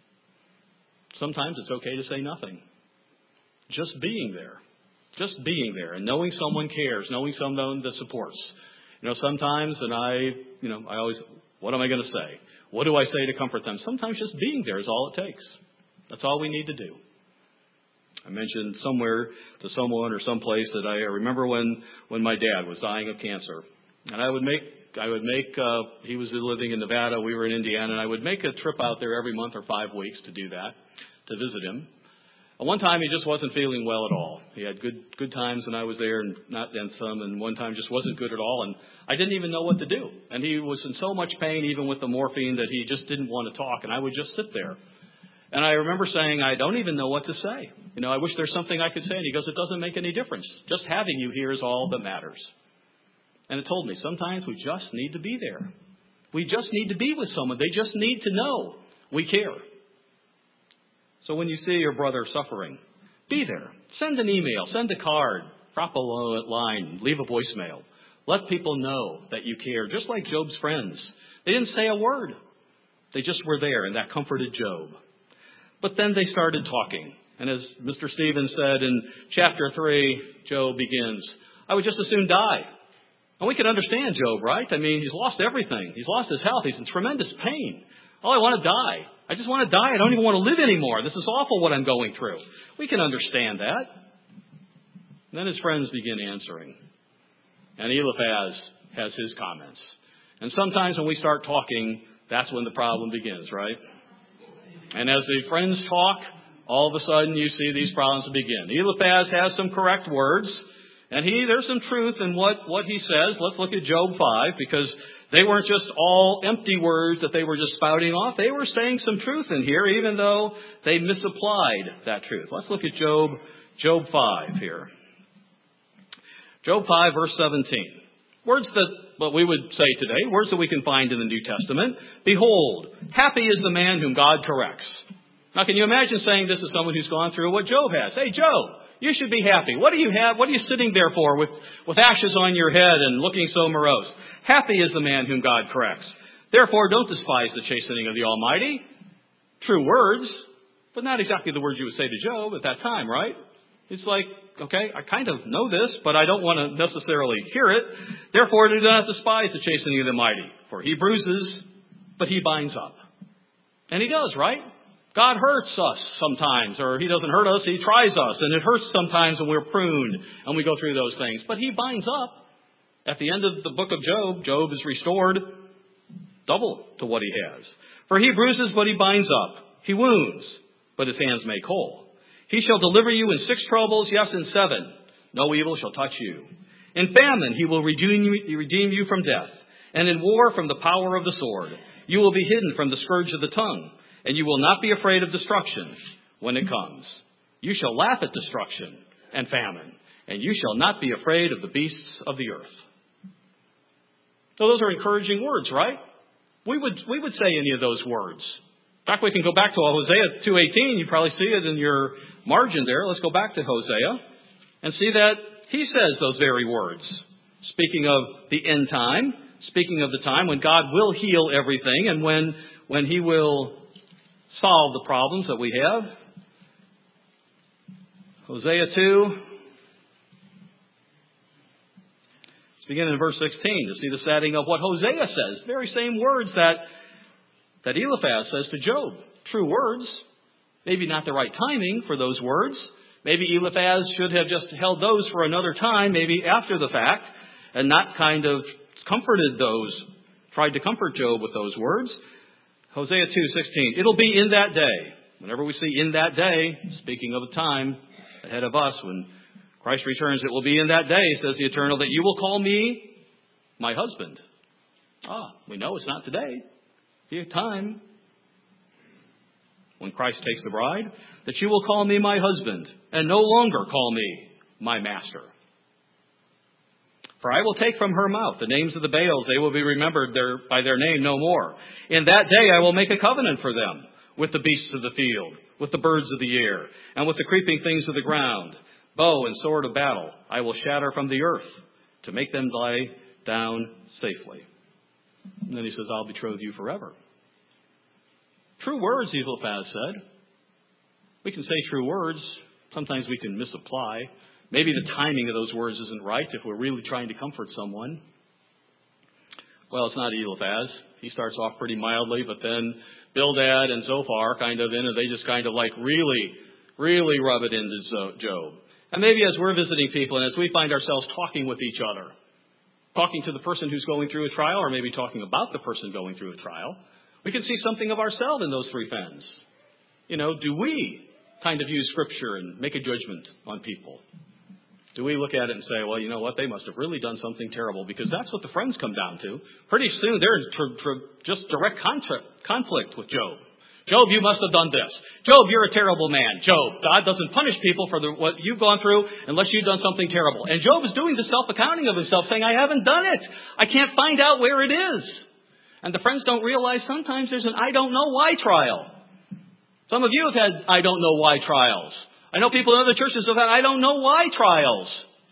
Sometimes it's okay to say nothing. Just being there. Just being there and knowing someone cares, knowing someone that supports. You know, sometimes, and I, you know, I always, what am I going to say? What do I say to comfort them? Sometimes just being there is all it takes. That's all we need to do. I mentioned somewhere to someone or someplace that I remember when, when my dad was dying of cancer. And I would make, I would make, uh, he was living in Nevada, we were in Indiana, and I would make a trip out there every month or five weeks to do that, to visit him. And one time he just wasn't feeling well at all. He had good, good times when I was there and not then some, and one time just wasn't good at all. And I didn't even know what to do. And he was in so much pain, even with the morphine, that he just didn't want to talk. And I would just sit there. And I remember saying, I don't even know what to say. You know, I wish there's something I could say. And he goes, it doesn't make any difference. Just having you here is all that matters. And it told me, sometimes we just need to be there. We just need to be with someone. They just need to know we care. So when you see your brother suffering, be there. Send an email. Send a card. Drop a line. Leave a voicemail. Let people know that you care, just like Job's friends. They didn't say a word. They just were there, and that comforted Job. But then they started talking. And as Mister Stevens said in chapter three, Job begins, I would just as soon die. And we can understand Job, right? I mean, he's lost everything. He's lost his health. He's in tremendous pain. Oh, I want to die. I just want to die. I don't even want to live anymore. This is awful what I'm going through. We can understand that. And then his friends begin answering. And Eliphaz has his comments. And sometimes when we start talking, that's when the problem begins, right? And as the friends talk, all of a sudden you see these problems begin. Eliphaz has some correct words. And he, there's some truth in what, what he says. Let's look at Job five, because they weren't just all empty words that they were just spouting off. They were saying some truth in here, even though they misapplied that truth. Let's look at Job, Job five here. Job five, verse seventeen. Words that, what we would say today, words that we can find in the New Testament. Behold, happy is the man whom God corrects. Now, can you imagine saying this to someone who's gone through what Job has? Hey, Job, you should be happy. What do you have? What are you sitting there for with, with ashes on your head and looking so morose? Happy is the man whom God corrects. Therefore, don't despise the chastening of the Almighty. True words, but not exactly the words you would say to Job at that time, right? It's like, okay, I kind of know this, but I don't want to necessarily hear it. Therefore, do not despise the chastening of the mighty, for he bruises, but he binds up. And he does, right? God hurts us sometimes, or he doesn't hurt us, he tries us. And it hurts sometimes when we're pruned and we go through those things. But he binds up. At the end of the book of Job, Job is restored double to what he has. For he bruises, but he binds up. He wounds, but his hands make whole. He shall deliver you in six troubles, yes, in seven. No evil shall touch you. In famine he will redeem you, redeem you from death, and in war from the power of the sword. You will be hidden from the scourge of the tongue, and you will not be afraid of destruction when it comes. You shall laugh at destruction and famine, and you shall not be afraid of the beasts of the earth. So those are encouraging words, right? We would we would say any of those words. In fact, we can go back to Hosea two eighteen. You probably see it in your margin there. Let's go back to Hosea and see that he says those very words. Speaking of the end time, speaking of the time when God will heal everything and when, when He will solve the problems that we have. Hosea two. Let's begin in verse sixteen to see the setting of what Hosea says. Very same words that, that Eliphaz says to Job. True words. Maybe not the right timing for those words. Maybe Eliphaz should have just held those for another time, maybe after the fact, and not kind of comforted those, tried to comfort Job with those words. Hosea two sixteen. It'll be in that day. Whenever we see in that day, speaking of a time ahead of us, when Christ returns, it will be in that day, says the Eternal, that you will call me my husband. Ah, we know it's not today. The time when Christ takes the bride, that you will call me my husband, and no longer call me my master. For I will take from her mouth the names of the Baals. They will be remembered there by their name no more. In that day I will make a covenant for them with the beasts of the field, with the birds of the air, and with the creeping things of the ground. Bow and sword of battle I will shatter from the earth to make them lie down safely. And then he says, I'll betroth you forever. True words, Eliphaz said. We can say true words. Sometimes we can misapply. Maybe the timing of those words isn't right if we're really trying to comfort someone. Well, it's not Eliphaz. He starts off pretty mildly, but then Bildad and Zophar kind of in, and they just kind of like really, really rub it into Job. And maybe as we're visiting people and as we find ourselves talking with each other, talking to the person who's going through a trial, or maybe talking about the person going through a trial, we can see something of ourselves in those three friends. You know, do we kind of use Scripture and make a judgment on people? Do we look at it and say, well, you know what, they must have really done something terrible, because that's what the friends come down to. Pretty soon they're in tr- tr- just direct contra- conflict with Job. Job, you must have done this. Job, you're a terrible man. Job, God doesn't punish people for the, what you've gone through unless you've done something terrible. And Job is doing the self-accounting of himself, saying, I haven't done it. I can't find out where it is. And the friends don't realize sometimes there's an I don't know why trial. Some of you have had I don't know why trials. I know people in other churches have had I don't know why trials.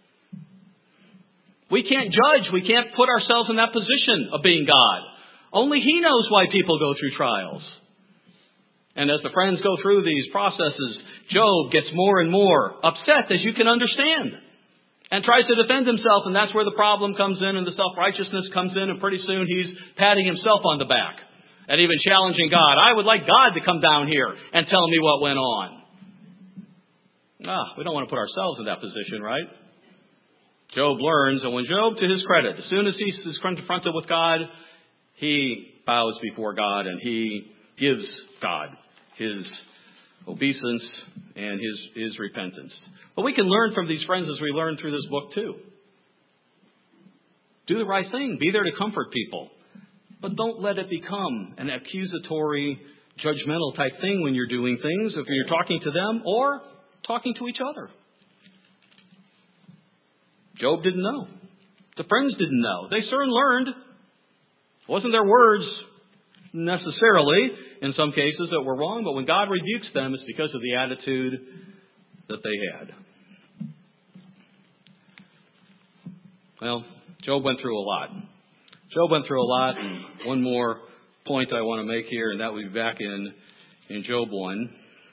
We can't judge. We can't put ourselves in that position of being God. Only He knows why people go through trials. And as the friends go through these processes, Job gets more and more upset, as you can understand, and tries to defend himself. And that's where the problem comes in and the self-righteousness comes in. And pretty soon he's patting himself on the back and even challenging God. I would like God to come down here and tell me what went on. Ah, we don't want to put ourselves in that position, right? Job learns, and when Job, to his credit, as soon as he is confronted with God, he bows before God and he gives God his obeisance and his, his repentance. But we can learn from these friends as we learn through this book too. Do the right thing. Be there to comfort people. But don't let it become an accusatory, judgmental type thing when you're doing things, if you're talking to them or talking to each other. Job didn't know. The friends didn't know. They soon learned. It wasn't their words necessarily, in some cases, that were wrong, but when God rebukes them, it's because of the attitude that they had. Well, Job went through a lot. Job went through a lot, and one more point I want to make here, and that will be back in, in Job one.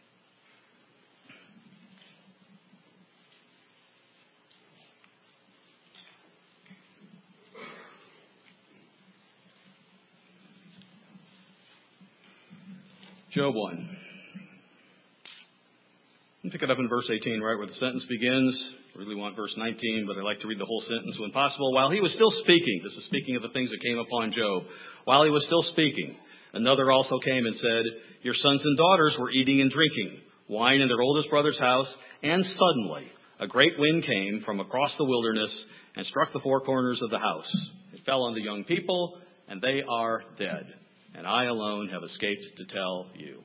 Job one. I'll pick it up in verse eighteen, right where the sentence begins. I really want verse nineteen, but I like to read the whole sentence when possible. While he was still speaking, this is speaking of the things that came upon Job. While he was still speaking, another also came and said, your sons and daughters were eating and drinking wine in their oldest brother's house, and suddenly a great wind came from across the wilderness and struck the four corners of the house. It fell on the young people, and they are dead. And I alone have escaped to tell you.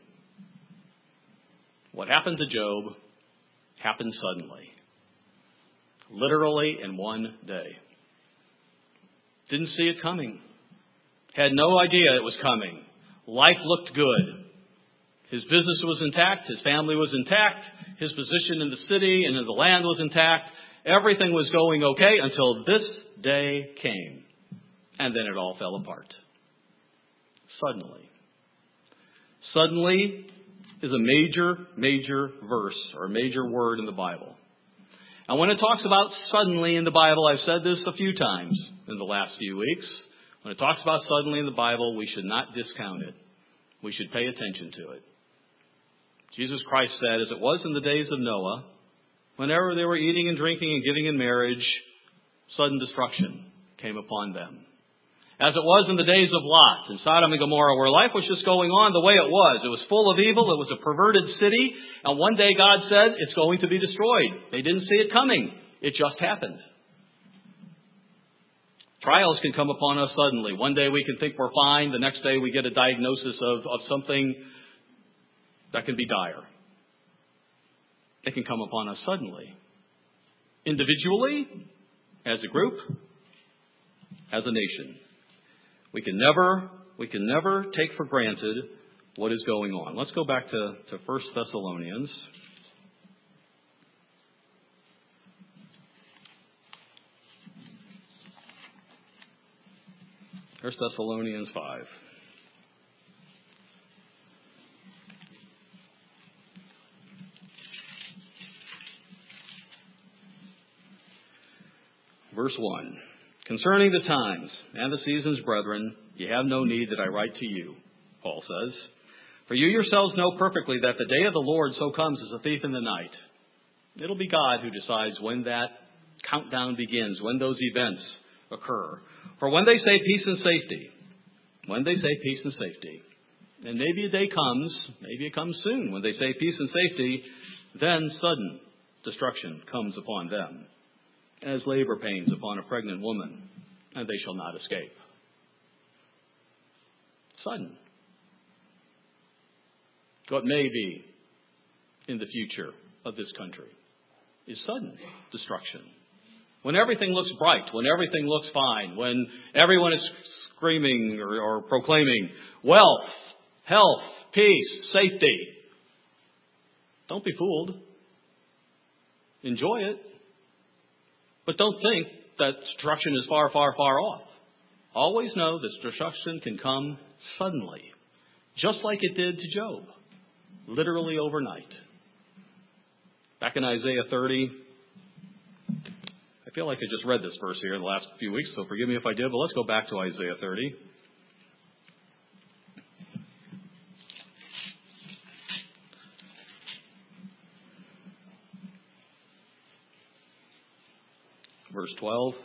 What happened to Job happened suddenly. Literally in one day. Didn't see it coming. Had no idea it was coming. Life looked good. His business was intact. His family was intact. His position in the city and in the land was intact. Everything was going okay until this day came. And then it all fell apart. Suddenly. Suddenly is a major, major verse or a major word in the Bible. And when it talks about suddenly in the Bible, I've said this a few times in the last few weeks. When it talks about suddenly in the Bible, we should not discount it. We should pay attention to it. Jesus Christ said, as it was in the days of Noah, whenever they were eating and drinking and giving in marriage, sudden destruction came upon them. As it was in the days of Lot in Sodom and Gomorrah, where life was just going on the way it was. It was full of evil. It was a perverted city. And one day God said, it's going to be destroyed. They didn't see it coming. It just happened. Trials can come upon us suddenly. One day we can think we're fine. The next day we get a diagnosis of, of something that can be dire. It can come upon us suddenly. Individually, as a group, as a nation. We can never, we can never take for granted what is going on. Let's go back to, to First Thessalonians. First Thessalonians five. Verse one. Concerning the times and the seasons, brethren, ye have no need that I write to you, Paul says. For you yourselves know perfectly that the day of the Lord so comes as a thief in the night. It'll be God who decides when that countdown begins, when those events occur. For when they say peace and safety, when they say peace and safety, and maybe a day comes, maybe it comes soon, when they say peace and safety, then sudden destruction comes upon them, as labor pains upon a pregnant woman, and they shall not escape. Sudden. What may be in the future of this country is sudden destruction. When everything looks bright, when everything looks fine, when everyone is screaming or, or proclaiming wealth, health, peace, safety. Don't be fooled. Enjoy it. But don't think that destruction is far, far, far off. Always know that destruction can come suddenly, just like it did to Job, literally overnight. Back in Isaiah thirty, I feel like I just read this verse here in the last few weeks, so forgive me if I did, but let's go back to Isaiah thirty. Verse twelve.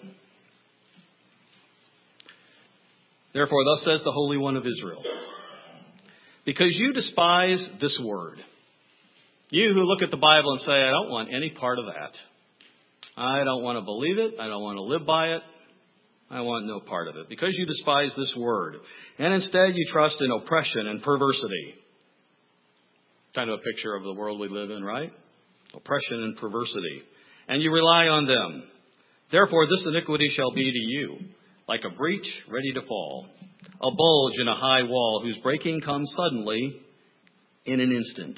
Therefore, thus says the Holy One of Israel, because you despise this word, you who look at the Bible and say, I don't want any part of that. I don't want to believe it. I don't want to live by it. I want no part of it. Because you despise this word, and instead you trust in oppression and perversity. Kind of a picture of the world we live in, right? Oppression and perversity. And you rely on them. Therefore, this iniquity shall be to you, like a breach ready to fall, a bulge in a high wall, whose breaking comes suddenly in an instant.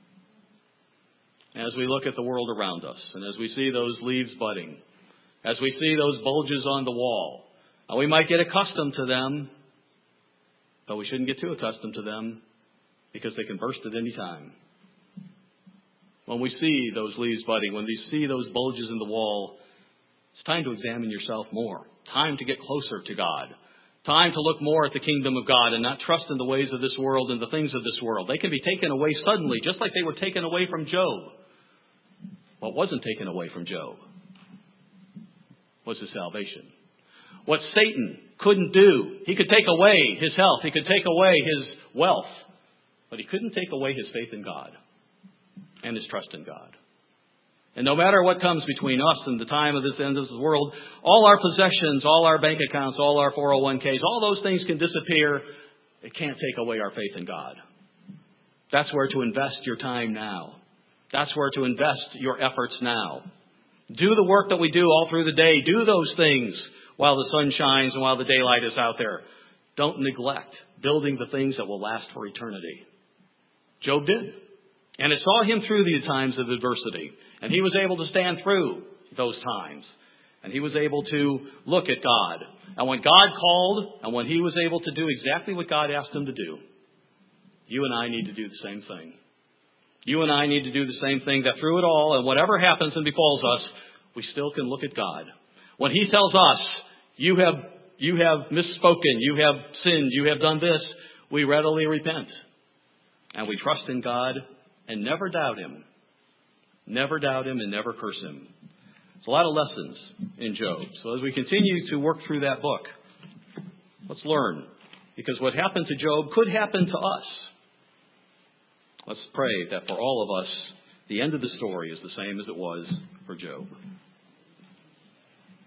As we look at the world around us, and as we see those leaves budding, as we see those bulges on the wall, and we might get accustomed to them, but we shouldn't get too accustomed to them, because they can burst at any time. When we see those leaves budding, when we see those bulges in the wall, it's time to examine yourself more. Time to get closer to God. Time to look more at the kingdom of God and not trust in the ways of this world and the things of this world. They can be taken away suddenly, just like they were taken away from Job. What wasn't taken away from Job was his salvation. What Satan couldn't do, he could take away his health, he could take away his wealth, but he couldn't take away his faith in God and his trust in God. And no matter what comes between us and the time of this end of this world, all our possessions, all our bank accounts, all our four oh one k's, all those things can disappear. It can't take away our faith in God. That's where to invest your time now. That's where to invest your efforts now. Do the work that we do all through the day. Do those things while the sun shines and while the daylight is out there. Don't neglect building the things that will last for eternity. Job did. And it saw him through the times of adversity. And he was able to stand through those times. And he was able to look at God. And when God called, and when he was able to do exactly what God asked him to do, you and I need to do the same thing. You and I need to do the same thing, that through it all, and whatever happens and befalls us, we still can look at God. When he tells us, you have, you have misspoken, you have sinned, you have done this, we readily repent. And we trust in God and never doubt him. Never doubt him and never curse him. There's a lot of lessons in Job. So as we continue to work through that book, let's learn. Because what happened to Job could happen to us. Let's pray that for all of us, the end of the story is the same as it was for Job.